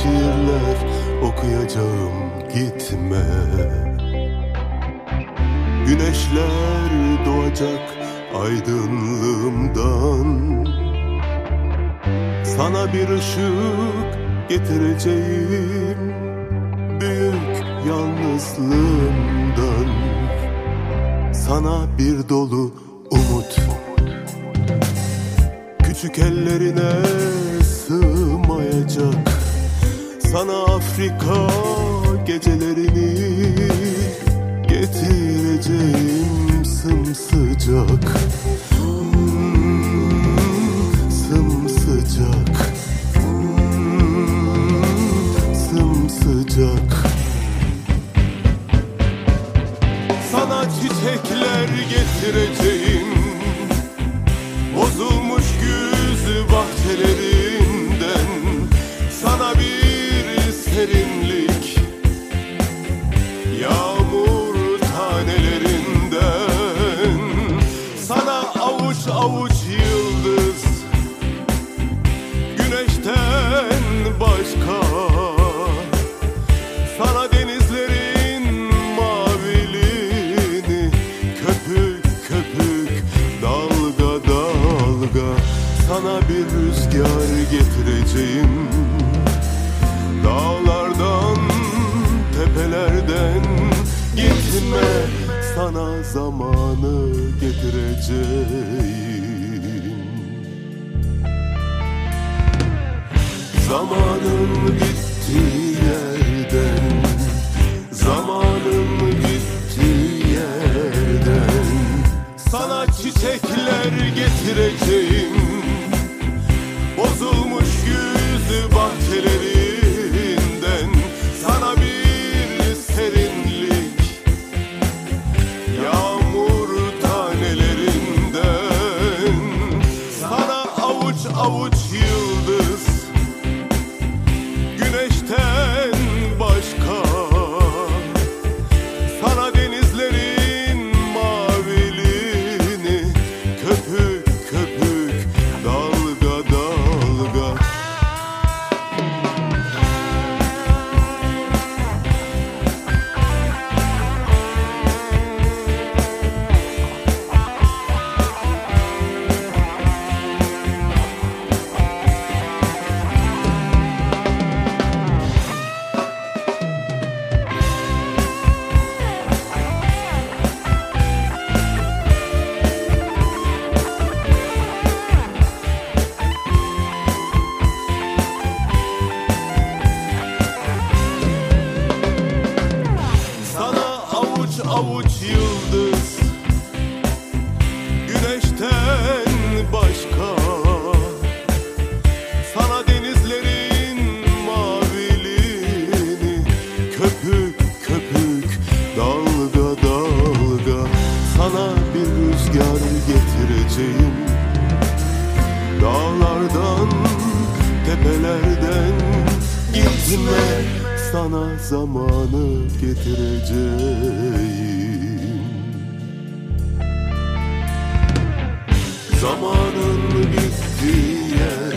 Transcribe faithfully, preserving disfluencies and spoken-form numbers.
şiirler okuyacağım, gitme. Güneşler doğacak aydınlığımdan, sana bir ışık getireceğim büyük yalnızlığımdan. Sana bir dolu umut, küçük ellerine sığmayacak. Sana Afrika gecelerini getireceğim sımsıcak, hmm, sımsıcak, hmm, sımsıcak. Sana çiçekler getireceğim, bozulmuş güz bahçelerinden. Sana bir serinlik, yağmur tanelerinden. Sana avuç avuç yıldız, güneşten başka. Sana denizlerin maviliğini, köpük köpük, dalga dalga. Sana bir rüzgar getireceğim, dağlardan, tepelerden. Gitme, sana zamanı getireceğim. Zamanın gittiği yerden, zamanın gittiği yerden. Sana çiçekler getireceğim, bozulmuş güz bahçelerinden. Sana bir serinlik, yağmur tanelerinden. Sana avuç avuç yıldız, güneşten başka. Sana denizlerin maviliğini, köpük köpük, dalga dalga. Avuç yıldız, güneşten başka. Sana denizlerin maviliğini, köpük köpük, dalga dalga. Sana bir rüzgar getireceğim, dağlardan, tepelerden. Gitme, sana zamanı getireceğim. Zamanın gittiği yer,